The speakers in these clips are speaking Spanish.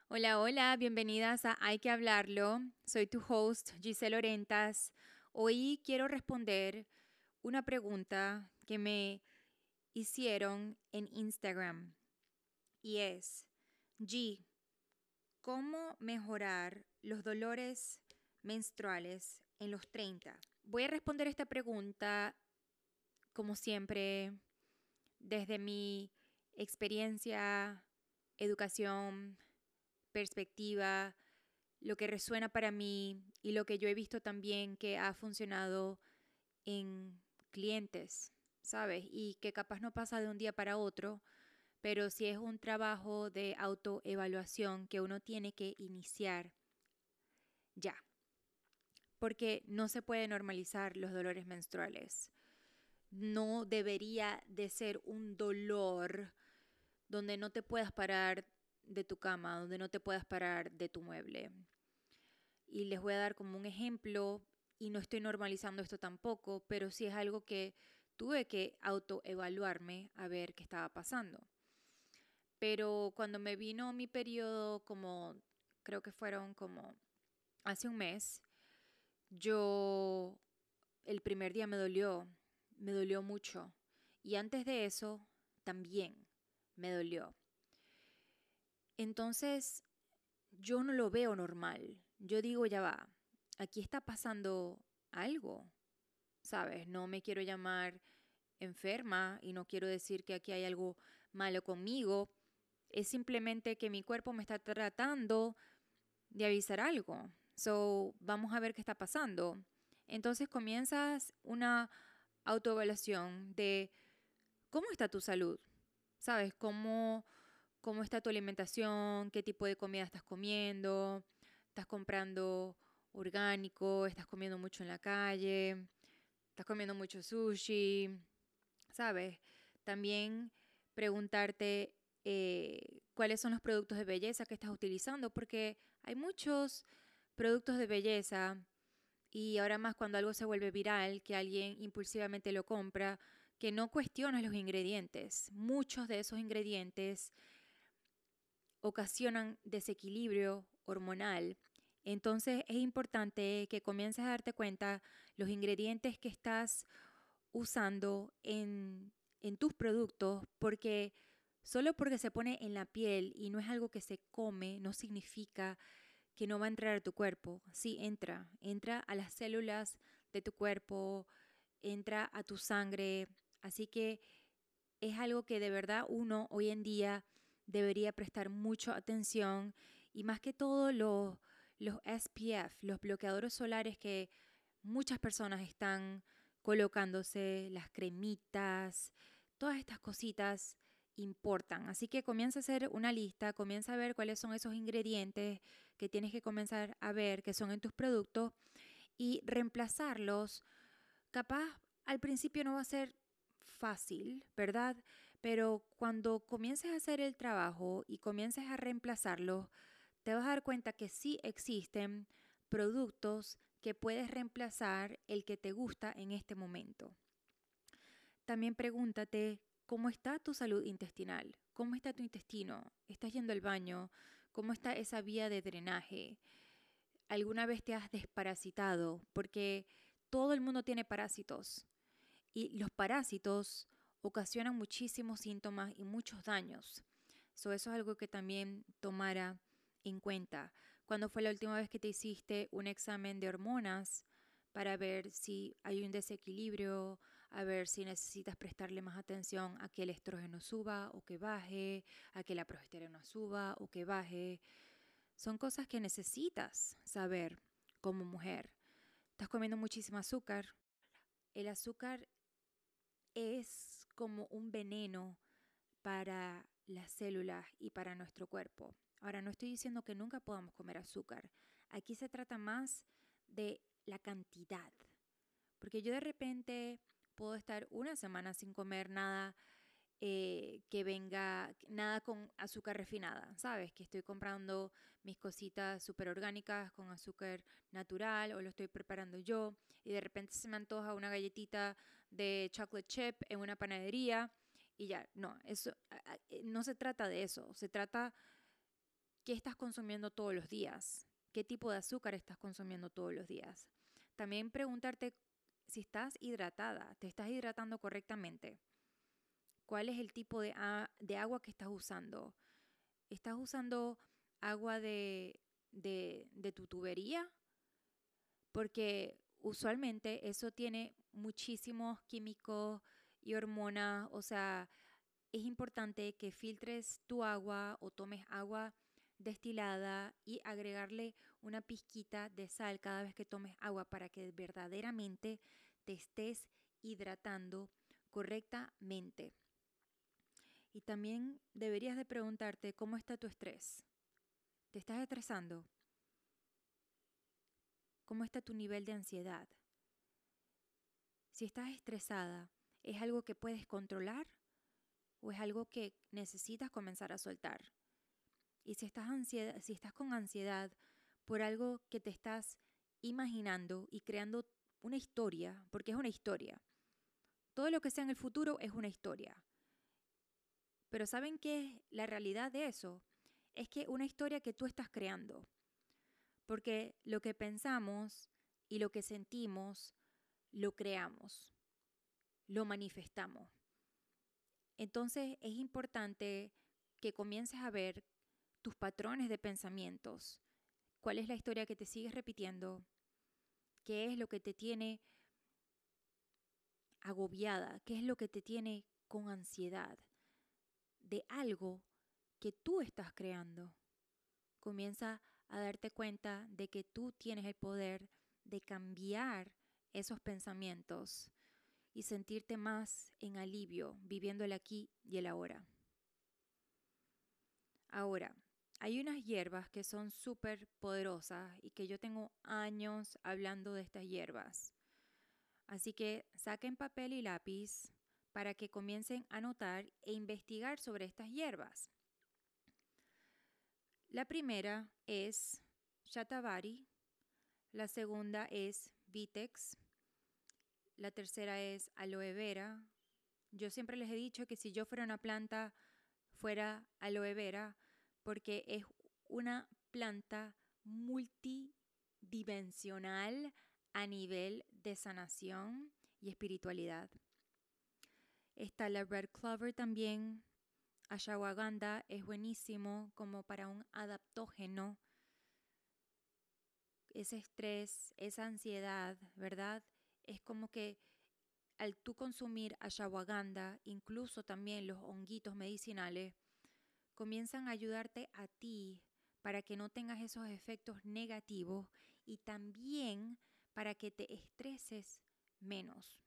Hola, hola, bienvenidas a Hay que hablarlo. Soy tu host, Giselle Orentas. Hoy quiero responder una pregunta que me hicieron en Instagram y es, G, ¿cómo mejorar los dolores menstruales en los 30? Voy a responder esta pregunta, como siempre, desde mi experiencia, educación, perspectiva, lo que resuena para mí y lo que yo he visto también que ha funcionado en clientes, ¿sabes? Y que capaz no pasa de un día para otro, pero sí es un trabajo de autoevaluación que uno tiene que iniciar ya, porque no se puede normalizar los dolores menstruales. No debería de ser un dolor donde no te puedas parar de tu cama, donde no te puedas parar de tu mueble. Y les voy a dar como un ejemplo, y no estoy normalizando esto tampoco, pero sí es algo que tuve que autoevaluarme a ver qué estaba pasando. Pero cuando me vino mi periodo, como creo que fueron como hace un mes, yo el primer día me dolió mucho. Y antes de eso también me dolió. Entonces yo no lo veo normal. Yo digo, ya va, aquí está pasando algo, ¿sabes? No me quiero llamar enferma y no quiero decir que aquí hay algo malo conmigo. Es simplemente que mi cuerpo me está tratando de avisar algo. So, vamos a ver qué está pasando. Entonces comienzas una autoevaluación de cómo está tu salud, ¿sabes? ¿Cómo está tu alimentación? ¿Qué tipo de comida estás comiendo? ¿Estás comprando orgánico? ¿Estás comiendo mucho en la calle? ¿Estás comiendo mucho sushi? ¿Sabes? También preguntarte cuáles son los productos de belleza que estás utilizando, porque hay muchos productos de belleza y ahora más cuando algo se vuelve viral, que alguien impulsivamente lo compra, que no cuestionas los ingredientes. Muchos de esos ingredientes ocasionan desequilibrio hormonal. Entonces es importante que comiences a darte cuenta los ingredientes que estás usando en tus productos, porque solo porque se pone en la piel y no es algo que se come, no significa que no va a entrar a tu cuerpo. Sí, entra a las células de tu cuerpo, entra a tu sangre. Así que es algo que de verdad uno hoy en día debería prestar mucha atención y más que todo los SPF, los bloqueadores solares que muchas personas están colocándose, las cremitas, todas estas cositas importan. Así que comienza a hacer una lista, comienza a ver cuáles son esos ingredientes que tienes que comenzar a ver que son en tus productos y reemplazarlos. Capaz al principio no va a ser fácil, ¿verdad? Pero cuando comiences a hacer el trabajo y comiences a reemplazarlos, te vas a dar cuenta que sí existen productos que puedes reemplazar el que te gusta en este momento. También pregúntate cómo está tu salud intestinal, cómo está tu intestino, estás yendo al baño, cómo está esa vía de drenaje. ¿Alguna vez te has desparasitado? Porque todo el mundo tiene parásitos y los parásitos ocasionan muchísimos síntomas y muchos daños. Eso es algo que también tomara en cuenta. ¿Cuándo fue la última vez que te hiciste un examen de hormonas para ver si hay un desequilibrio, a ver si necesitas prestarle más atención a que el estrógeno suba o que baje, a que la progesterona suba o que baje? Son cosas que necesitas saber como mujer. Estás comiendo muchísimo azúcar. El azúcar es como un veneno para las células y para nuestro cuerpo. Ahora, no estoy diciendo que nunca podamos comer azúcar. Aquí se trata más de la cantidad. Porque yo de repente puedo estar una semana sin comer nada que venga, nada con azúcar refinada, ¿sabes? Que estoy comprando mis cositas súper orgánicas con azúcar natural o lo estoy preparando yo y de repente se me antoja una galletita de chocolate chip en una panadería y ya, no, eso no se trata de eso, se trata ¿Qué estás consumiendo todos los días? ¿Qué tipo de azúcar estás consumiendo todos los días? También preguntarte si estás hidratada, ¿te estás hidratando correctamente? ¿Cuál es el tipo de agua que estás usando? ¿Estás usando agua de tu tubería? Porque usualmente eso tiene muchísimos químicos y hormonas, o sea, es importante que filtres tu agua o tomes agua destilada y agregarle una pizquita de sal cada vez que tomes agua para que verdaderamente te estés hidratando correctamente. Y también deberías de preguntarte cómo está tu estrés. ¿Te estás estresando? ¿Cómo está tu nivel de ansiedad? Si estás estresada, ¿es algo que puedes controlar o es algo que necesitas comenzar a soltar? Y si estás con ansiedad por algo que te estás imaginando y creando una historia, porque es una historia. Todo lo que sea en el futuro es una historia. Pero ¿saben qué es la realidad de eso? Es que una historia que tú estás creando. Porque lo que pensamos y lo que sentimos, lo creamos, lo manifestamos. Entonces es importante que comiences a ver tus patrones de pensamientos. ¿Cuál es la historia que te sigues repitiendo? ¿Qué es lo que te tiene agobiada? ¿Qué es lo que te tiene con ansiedad de algo que tú estás creando? Comienza a darte cuenta de que tú tienes el poder de cambiar esos pensamientos y sentirte más en alivio, viviendo el aquí y el ahora. Ahora, hay unas hierbas que son súper poderosas y que yo tengo años hablando de estas hierbas. Así que saquen papel y lápiz para que comiencen a anotar e investigar sobre estas hierbas. La primera es Shatavari, la segunda es Vitex, la tercera es aloe vera. Yo siempre les he dicho que si yo fuera una planta, fuera aloe vera, porque es una planta multidimensional a nivel de sanación y espiritualidad. Está la red clover también. Ashwagandha es buenísimo como para un adaptógeno. Ese estrés, esa ansiedad, ¿verdad? Es como que al tú consumir ashwagandha, incluso también los honguitos medicinales, comienzan a ayudarte a ti para que no tengas esos efectos negativos y también para que te estreses menos.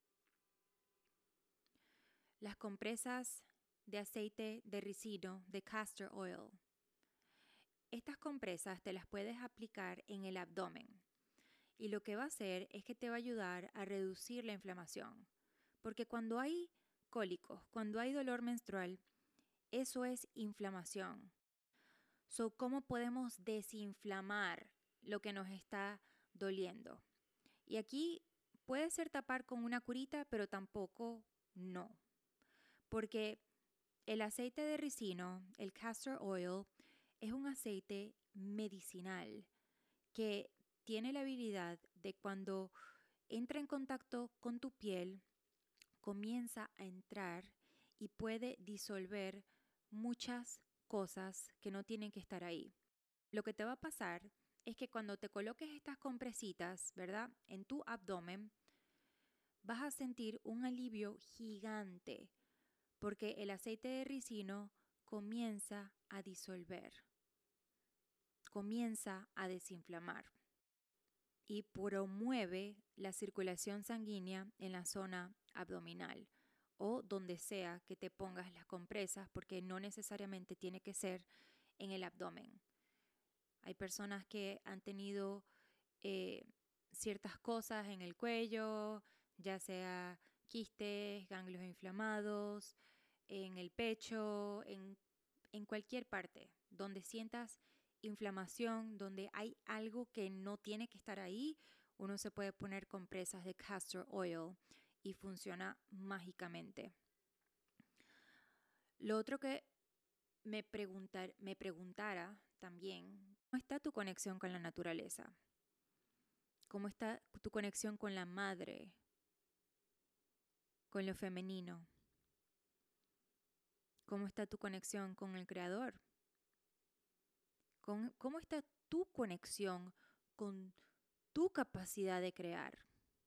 Las compresas de aceite de ricino, de castor oil. Estas compresas te las puedes aplicar en el abdomen y lo que va a hacer es que te va a ayudar a reducir la inflamación. Porque cuando hay cólicos, cuando hay dolor menstrual, eso es inflamación. So, ¿cómo podemos desinflamar lo que nos está doliendo? Y aquí puede ser tapar con una curita, pero tampoco no. Porque el aceite de ricino, el castor oil, es un aceite medicinal que tiene la habilidad de cuando entra en contacto con tu piel, comienza a entrar y puede disolver muchas cosas que no tienen que estar ahí. Lo que te va a pasar es que cuando te coloques estas compresitas, ¿verdad? En tu abdomen, vas a sentir un alivio gigante porque el aceite de ricino comienza a disolver, comienza a desinflamar y promueve la circulación sanguínea en la zona abdominal o donde sea que te pongas las compresas, porque no necesariamente tiene que ser en el abdomen. Hay personas que han tenido ciertas cosas en el cuello, ya sea quistes, ganglios inflamados, en el pecho, en cualquier parte donde sientas inflamación, donde hay algo que no tiene que estar ahí, uno se puede poner compresas de castor oil y funciona mágicamente. Lo otro que me preguntara también, ¿cómo está tu conexión con la naturaleza? ¿Cómo está tu conexión con la madre, con lo femenino? ¿Cómo está tu conexión con el creador? ¿Cómo está tu conexión con tu capacidad de crear?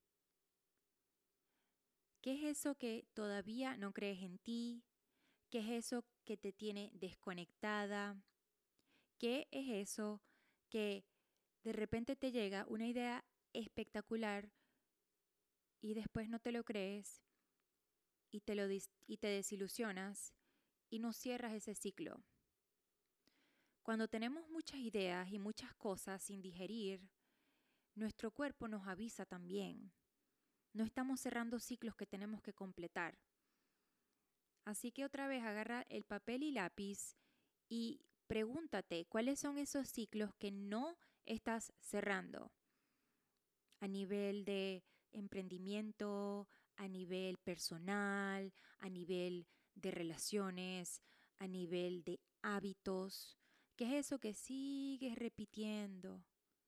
¿Qué es eso que todavía no crees en ti? ¿Qué es eso que te tiene desconectada? ¿Qué es eso que de repente te llega una idea espectacular y después no te lo crees y te desilusionas y no cierras ese ciclo? Cuando tenemos muchas ideas y muchas cosas sin digerir, nuestro cuerpo nos avisa también. No estamos cerrando ciclos que tenemos que completar. Así que otra vez agarra el papel y lápiz y pregúntate cuáles son esos ciclos que no estás cerrando a nivel de emprendimiento, a nivel personal, a nivel de relaciones, a nivel de hábitos. ¿Qué es eso que sigues repitiendo?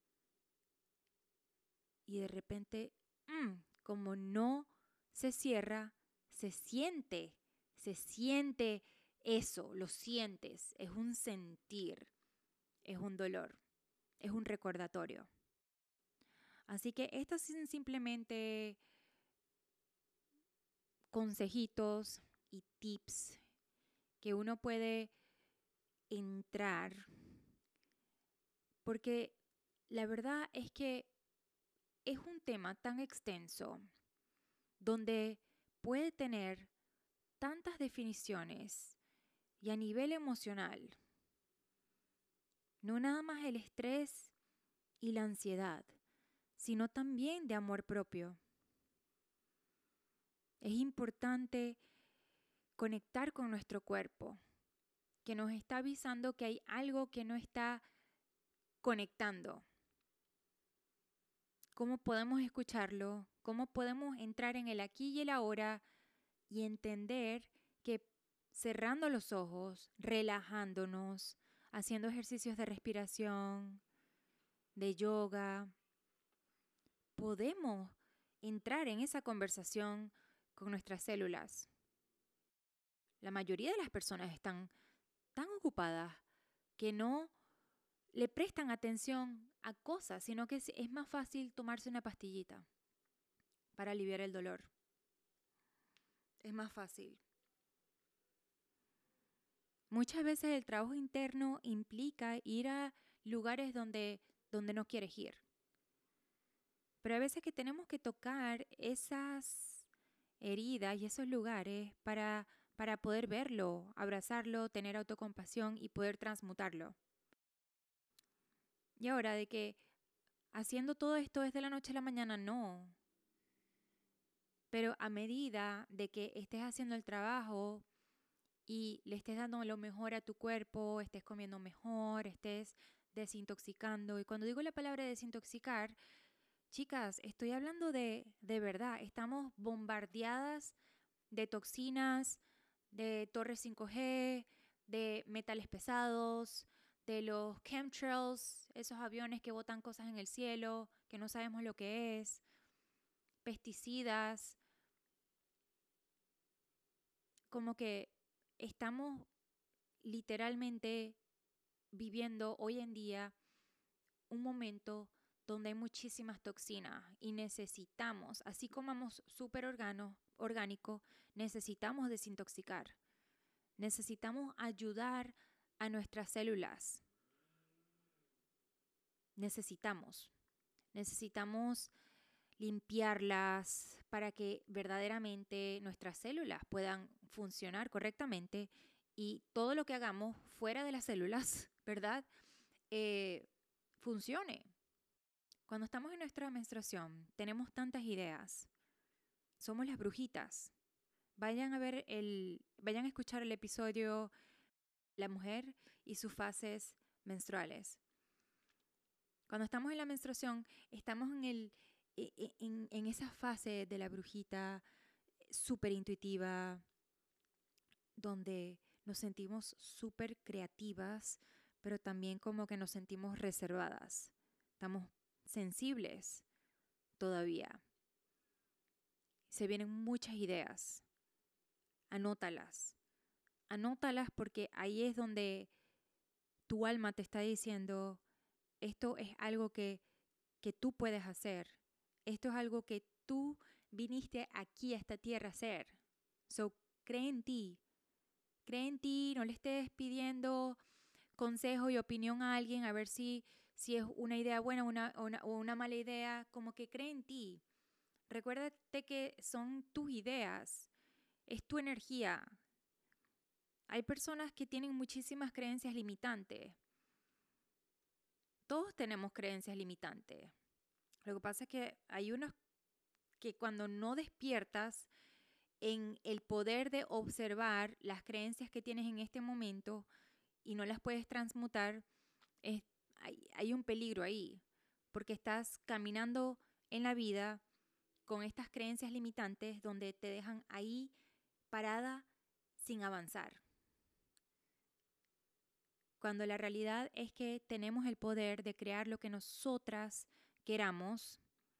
Y de repente, como no se cierra, se siente eso, lo sientes, es un sentir, es un dolor, es un recordatorio. Así que estos son simplemente consejitos y tips que uno puede entrar, porque la verdad es que es un tema tan extenso donde puede tener tantas definiciones y a nivel emocional, no nada más el estrés y la ansiedad, sino también de amor propio. Es importante conectar con nuestro cuerpo, que nos está avisando que hay algo que no está conectando. ¿Cómo podemos escucharlo? ¿Cómo podemos entrar en el aquí y el ahora y entender que cerrando los ojos, relajándonos, haciendo ejercicios de respiración, de yoga, podemos entrar en esa conversación con nuestras células? La mayoría de las personas están tan ocupadas que no le prestan atención a cosas, sino que es más fácil tomarse una pastillita para aliviar el dolor. Es más fácil. Muchas veces el trabajo interno implica ir a lugares donde no quieres ir. Pero a veces que tenemos que tocar esas heridas y esos lugares para poder verlo, abrazarlo, tener autocompasión y poder transmutarlo. Y ahora de que haciendo todo esto desde la noche a la mañana, no. Pero a medida de que estés haciendo el trabajo y le estés dando lo mejor a tu cuerpo, estés comiendo mejor, estés desintoxicando. Y cuando digo la palabra desintoxicar, chicas, estoy hablando de verdad. Estamos bombardeadas de toxinas, de torres 5G, de metales pesados, de los chemtrails, esos aviones que botan cosas en el cielo, que no sabemos lo que es, pesticidas, como que estamos literalmente viviendo hoy en día un momento donde hay muchísimas toxinas y necesitamos, así comamos súper orgánico, necesitamos desintoxicar. Necesitamos ayudar a nuestras células. Necesitamos limpiarlas para que verdaderamente nuestras células puedan funcionar correctamente y todo lo que hagamos fuera de las células, ¿verdad? Funcione. Cuando estamos en nuestra menstruación, tenemos tantas ideas. Somos las brujitas. Vayan a escuchar el episodio La mujer y sus fases menstruales. Cuando estamos en la menstruación, estamos en esa fase de la brujita súper intuitiva, donde nos sentimos súper creativas, pero también como que nos sentimos reservadas. Estamos sensibles todavía. Se vienen muchas ideas. Anótalas. Anótalas porque ahí es donde tu alma te está diciendo, esto es algo que tú puedes hacer. Esto es algo que tú viniste aquí a esta tierra a hacer. So, cree en ti. Cree en ti, no le estés pidiendo consejo y opinión a alguien a ver si es una idea buena o una mala idea. Como que cree en ti. Recuérdate que son tus ideas, es tu energía. Hay personas que tienen muchísimas creencias limitantes. Todos tenemos creencias limitantes. Lo que pasa es que hay unos que cuando no despiertas en el poder de observar las creencias que tienes en este momento y no las puedes transmutar, hay un peligro ahí, porque estás caminando en la vida con estas creencias limitantes donde te dejan ahí parada sin avanzar. Cuando la realidad es que tenemos el poder de crear lo que nosotras queramos,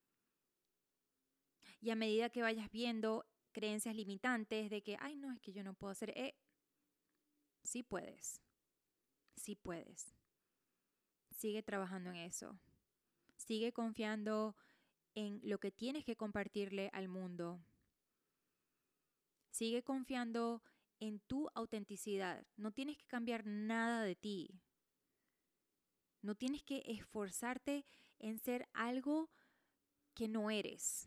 y a medida que vayas viendo creencias limitantes de que, ay, no, es que yo no puedo hacer, sí puedes, sí puedes. Sigue trabajando en eso. Sigue confiando en lo que tienes que compartirle al mundo. Sigue confiando en tu autenticidad. No tienes que cambiar nada de ti. No tienes que esforzarte en ser algo que no eres.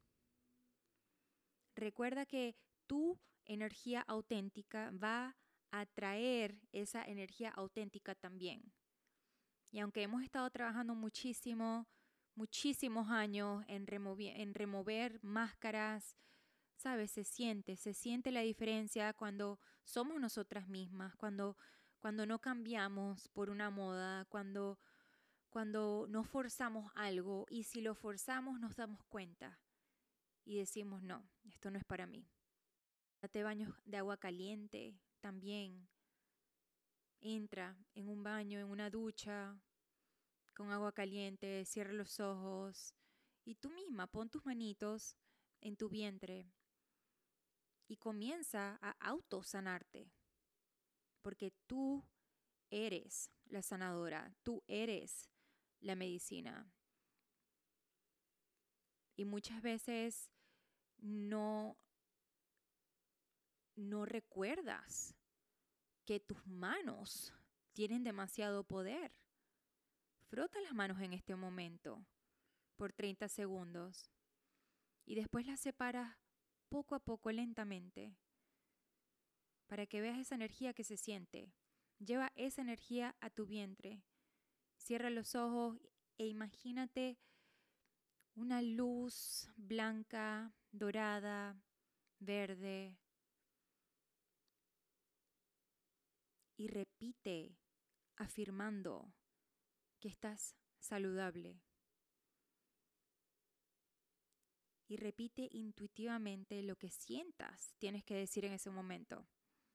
Recuerda que tu energía auténtica va a atraer esa energía auténtica también. Y aunque hemos estado trabajando muchísimos años en remover máscaras, ¿sabes? Se siente la diferencia cuando somos nosotras mismas, cuando no cambiamos por una moda, cuando no forzamos algo y si lo forzamos nos damos cuenta y decimos, no, esto no es para mí. Date baños de agua caliente también. Entra en un baño, en una ducha, con agua caliente, cierra los ojos y tú misma pon tus manitos en tu vientre y comienza a autosanarte, porque tú eres la sanadora, tú eres la medicina. Y muchas veces no recuerdas que tus manos tienen demasiado poder. Frota las manos en este momento por 30 segundos y después las separas poco a poco, lentamente, para que veas esa energía que se siente. Lleva esa energía a tu vientre. Cierra los ojos e imagínate una luz blanca, dorada, verde. Y repite afirmando que estás saludable. Y repite intuitivamente lo que sientas tienes que decir en ese momento.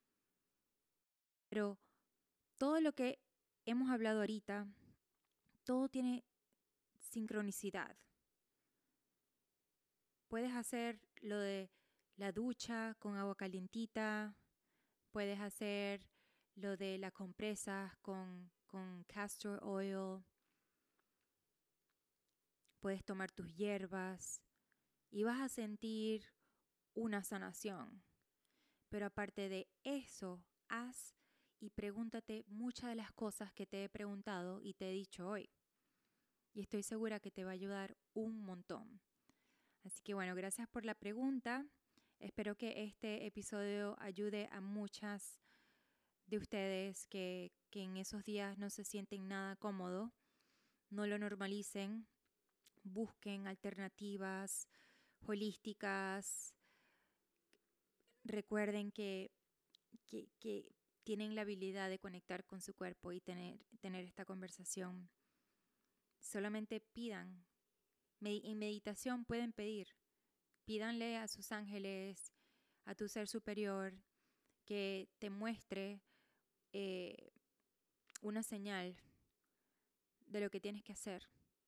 Pero todo lo que hemos hablado ahorita, todo tiene sincronicidad. Puedes hacer lo de la ducha con agua calientita, puedes hacer lo de las compresas con castor oil, puedes tomar tus hierbas y vas a sentir una sanación. Pero aparte de eso, haz y pregúntate muchas de las cosas que te he preguntado y te he dicho hoy. Y estoy segura que te va a ayudar un montón. Así que bueno, gracias por la pregunta. Espero que este episodio ayude a muchas de ustedes que en esos días no se sienten nada cómodo. No lo normalicen. Busquen alternativas holísticas. Recuerden que tienen la habilidad de conectar con su cuerpo y tener esta conversación. Solamente pidan. En meditación pueden pedir. Pídanle a sus ángeles, a tu ser superior, que te muestre una señal de lo que tienes que hacer.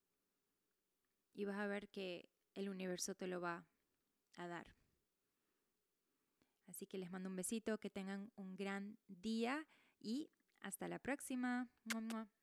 Y vas a ver que el universo te lo va a dar. Así que les mando un besito, que tengan un gran día y hasta la próxima. ¡Mua, mua!